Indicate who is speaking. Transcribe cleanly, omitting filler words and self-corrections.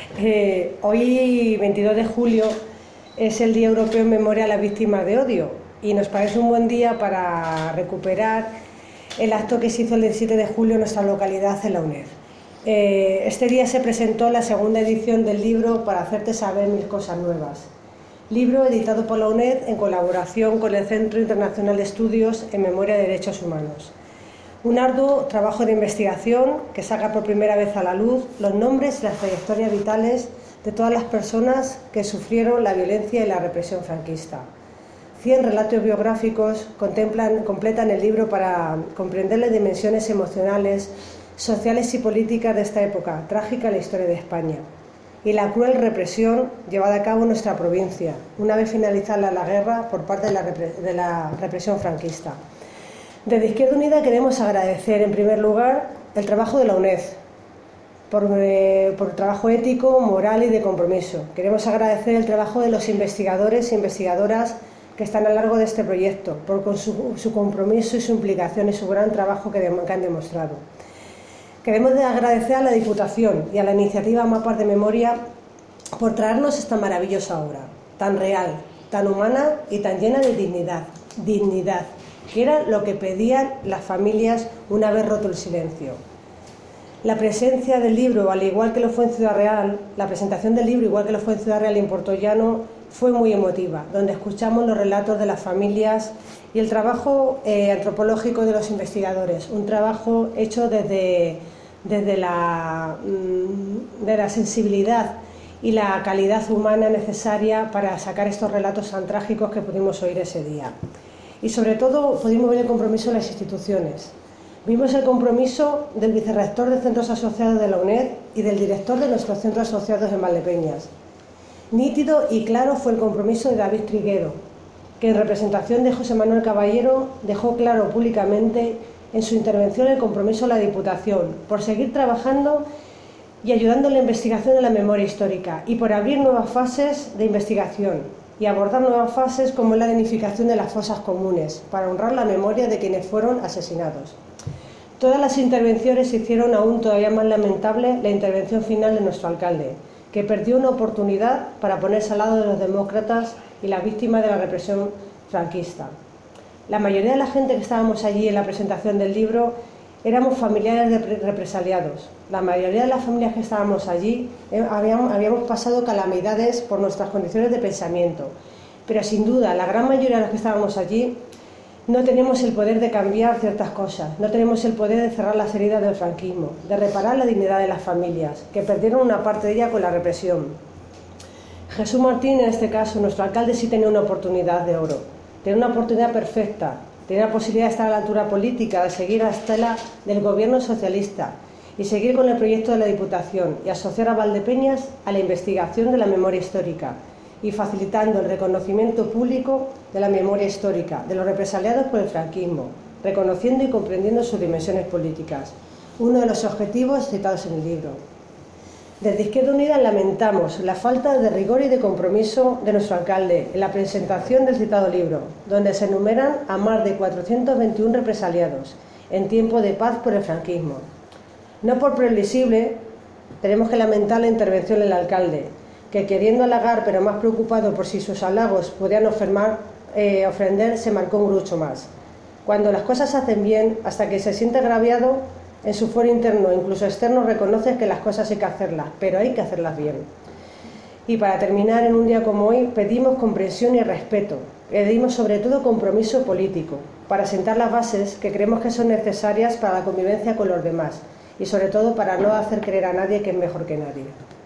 Speaker 1: Hoy, 22 de julio, es el Día Europeo en Memoria a las Víctimas de Odio y nos parece un buen día para recuperar el acto que se hizo el 17 de julio en nuestra localidad, en la UNED. Este día se presentó la segunda edición del libro Para hacerte saber 1000 cosas nuevas, libro editado por la UNED en colaboración con el Centro Internacional de Estudios en Memoria de Derechos Humanos. Un arduo trabajo de investigación que saca por primera vez a la luz los nombres y las trayectorias vitales de todas las personas que sufrieron la violencia y la represión franquista. 100 relatos biográficos completan el libro para comprender las dimensiones emocionales, sociales y políticas de esta época trágica en la historia de España y la cruel represión llevada a cabo en nuestra provincia, una vez finalizada la guerra por parte de la represión franquista. Desde Izquierda Unida queremos agradecer en primer lugar el trabajo de la UNED por trabajo ético, moral y de compromiso. Queremos agradecer el trabajo de los investigadores e investigadoras que están a lo largo de este proyecto, por su compromiso y su implicación y su gran trabajo que han demostrado. Queremos agradecer a la Diputación y a la iniciativa Mapas de Memoria por traernos esta maravillosa obra, tan real, tan humana y tan llena de dignidad, que era lo que pedían las familias una vez roto el silencio. La presencia del libro, al igual que lo fue en Ciudad Real, la presentación del libro, igual que lo fue en Ciudad Real y en Puertollano, fue muy emotiva, donde escuchamos los relatos de las familias y el trabajo antropológico de los investigadores, un trabajo hecho desde la sensibilidad y la calidad humana necesaria para sacar estos relatos tan trágicos que pudimos oír ese día. Y sobre todo pudimos ver el compromiso de las instituciones. Vimos el compromiso del vicerrector de Centros Asociados de la UNED y del director de nuestros centros asociados en Valdepeñas. Nítido y claro fue el compromiso de David Triguero, que en representación de José Manuel Caballero dejó claro públicamente en su intervención el compromiso de la Diputación por seguir trabajando y ayudando en la investigación de la memoria histórica y por abrir nuevas fases de investigación y abordar nuevas fases como la dignificación de las fosas comunes para honrar la memoria de quienes fueron asesinados. Todas las intervenciones hicieron aún todavía más lamentable la intervención final de nuestro alcalde, que perdió una oportunidad para ponerse al lado de los demócratas y las víctimas de la represión franquista. La mayoría de la gente que estábamos allí en la presentación del libro éramos familiares de represaliados. La mayoría de las familias que estábamos allí habíamos pasado calamidades por nuestras condiciones de pensamiento, pero sin duda la gran mayoría de los que estábamos allí no tenemos el poder de cambiar ciertas cosas, no tenemos el poder de cerrar las heridas del franquismo, de reparar la dignidad de las familias, que perdieron una parte de ella con la represión. Jesús Martín, en este caso, nuestro alcalde, sí tenía una oportunidad de oro, tenía una oportunidad perfecta, tenía la posibilidad de estar a la altura política, de seguir a la estela del gobierno socialista y seguir con el proyecto de la Diputación y asociar a Valdepeñas a la investigación de la memoria histórica y facilitando el reconocimiento público de la memoria histórica de los represaliados por el franquismo, reconociendo y comprendiendo sus dimensiones políticas, uno de los objetivos citados en el libro. Desde Izquierda Unida lamentamos la falta de rigor y de compromiso de nuestro alcalde en la presentación del citado libro, donde se enumeran a más de 421 represaliados en tiempo de paz por el franquismo. No por previsible, tenemos que lamentar la intervención del alcalde, que queriendo halagar pero más preocupado por si sus halagos podían ofender, se marcó un grucho más. Cuando las cosas se hacen bien, hasta que se siente agraviado, en su foro interno, incluso externo, reconoce que las cosas hay que hacerlas, pero hay que hacerlas bien. Y para terminar, en un día como hoy, pedimos comprensión y respeto, pedimos sobre todo compromiso político, para sentar las bases que creemos que son necesarias para la convivencia con los demás y sobre todo para no hacer creer a nadie que es mejor que nadie.